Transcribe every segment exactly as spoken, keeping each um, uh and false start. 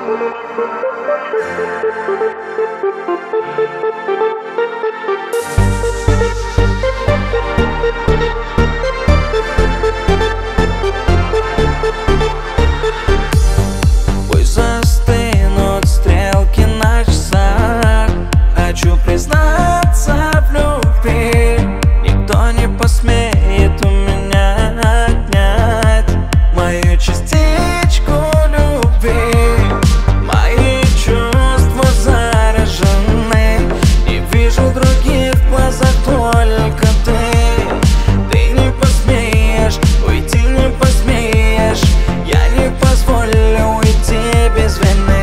Пусть застынут стрелки на часах. Хочу признаться в любви. Никто не посмеет у меня отнять мою частичку любви. Мои чувства заражены. Не вижу других в глазах, только ты. Ты не посмеешь уйти, не посмеешь. Я не позволю уйти без вины.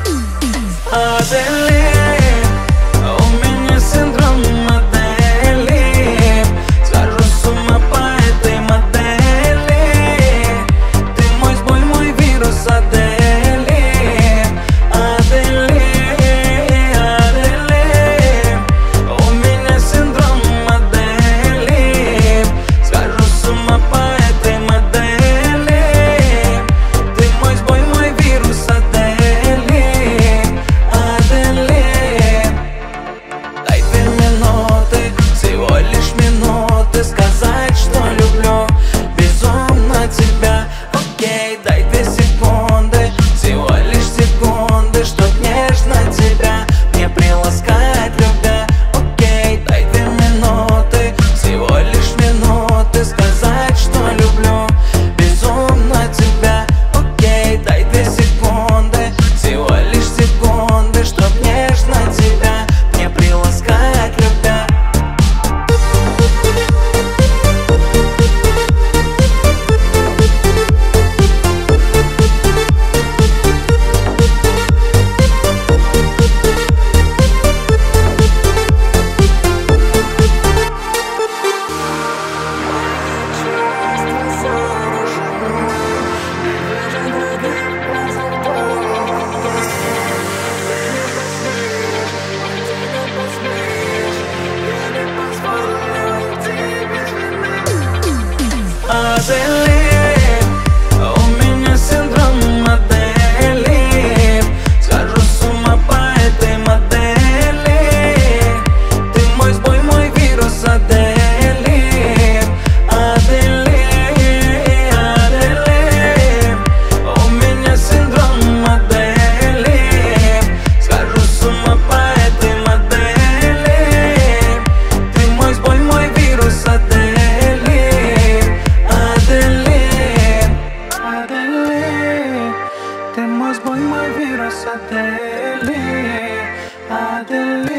Адель, у меня синдром модели. Схожу с ума по этой модели. Ты мой сбой, мой вирус, Адель. Адель, Адель, у меня синдром модели. Схожу с ума по этой модели. Ты мой сбой, мой вирус, Адель. Адель, дай две минуты, всего лишь минуты, сказать, что люблю безумно тебя. Окей, дай две секунды, всего лишь секунды, чтоб нежно тебя мне приласкать, любя. Окей, дай две минуты, всего лишь минуты, сказать, что люблю безумно тебя. Окей, дай две секунды, всего лишь секунды, чтоб нежно тебя мне приласкать, любя. Адель, у меня синдром модели. Схожу с ума по этой модели. Ты мой сбой, мой вирус, Адель. Адель, Адель, у меня синдром модели. Схожу с ума по этой модели. Ты мой сбой, мой вирус, Адель. Ты мой сбой, мой вирус, Адель, Адель.